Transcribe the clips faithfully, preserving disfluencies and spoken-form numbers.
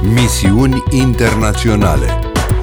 Misiuni internaționale.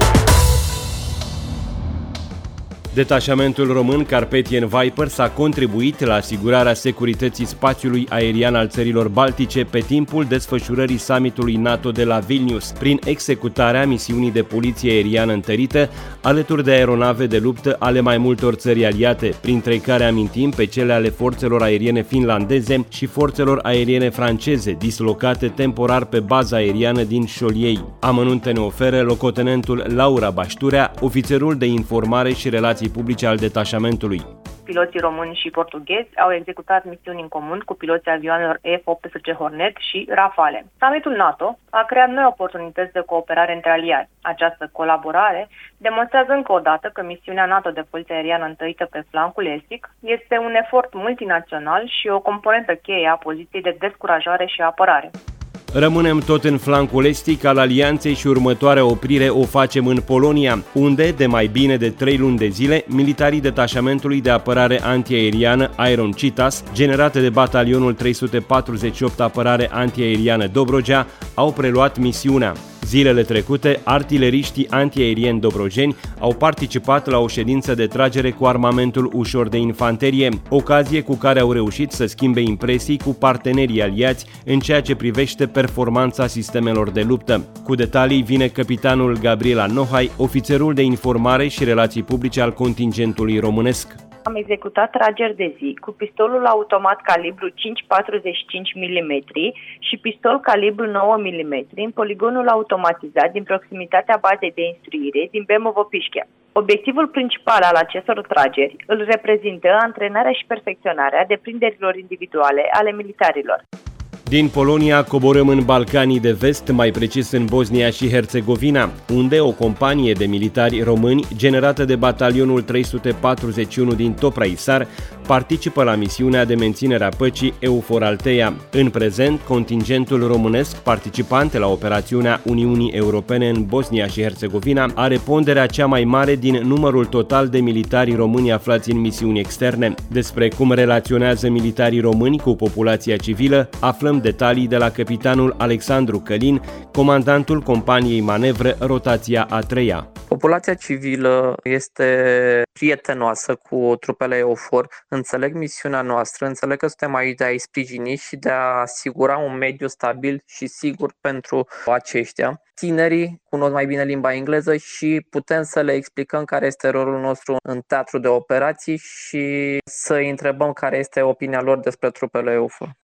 Detașamentul român Carpathian Vipers a contribuit la asigurarea securității spațiului aerian al țărilor baltice pe timpul desfășurării summitului NATO de la Vilnius, prin executarea misiunii de poliție aeriană întărită, alături de aeronave de luptă ale mai multor țări aliate, printre care amintim pe cele ale forțelor aeriene finlandeze și forțelor aeriene franceze, dislocate temporar pe baza aeriană din Șoliei. Amănunte ne oferă locotenentul Laura Bașturea, ofițerul de informare și relații publice al detașamentului. Piloții români și portughezi au executat misiuni în comun cu piloții avioanelor F optsprezece Hornet și Rafale. Summitul NATO a creat noi oportunități de cooperare între aliați. Această colaborare demonstrează încă o dată că misiunea NATO de poliție aeriană întărită pe flancul estic este un efort multinațional și o componentă cheie a poziției de descurajare și apărare. Rămânem tot în flancul estic al alianței și următoarea oprire o facem în Polonia, unde, de mai bine de trei luni de zile, militarii detașamentului de apărare antiaeriană Iron Cheetahs, generate de batalionul trei sute patruzeci și opt apărare antiaeriană Dobrogea, au preluat misiunea. Zilele trecute, artileriștii antiaerieni dobrogeni au participat la o ședință de tragere cu armamentul ușor de infanterie, ocazie cu care au reușit să schimbe impresii cu partenerii aliați în ceea ce privește performanța sistemelor de luptă. Cu detalii vine capitanul Gabriela Nohai, ofițerul de informare și relații publice al contingentului românesc. Am executat trageri de zi cu pistolul automat calibru cinci virgulă patruzeci și cinci milimetri și pistol calibru nouă milimetri în poligonul automatizat din proximitatea bazei de instruire din Bemovo-Pișchea. Obiectivul principal al acestor trageri îl reprezintă antrenarea și perfecționarea deprinderilor individuale ale militarilor. Din Polonia coborâm în Balcanii de Vest, mai precis în Bosnia și Herțegovina, unde o companie de militari români, generată de batalionul trei sute patruzeci și unu din Topraisar, participă la misiunea de menținere a păcii EUFOR Althea. În prezent, contingentul românesc participant la operațiunea Uniunii Europene în Bosnia și Herțegovina are ponderea cea mai mare din numărul total de militari români aflați în misiuni externe. Despre cum relaționează militarii români cu populația civilă, aflăm detalii de la capitanul Alexandru Călin, comandantul companiei manevră Rotația a treia. Populația civilă este prietenoasă cu trupele EUFOR, înțeleg misiunea noastră, înțeleg că suntem aici de a-i sprijini și de a asigura un mediu stabil și sigur pentru aceștia. Tinerii cunosc mai bine limba engleză și putem să le explicăm care este rolul nostru în teatru de operații și să îi întrebăm care este opinia lor despre trupele EUFOR.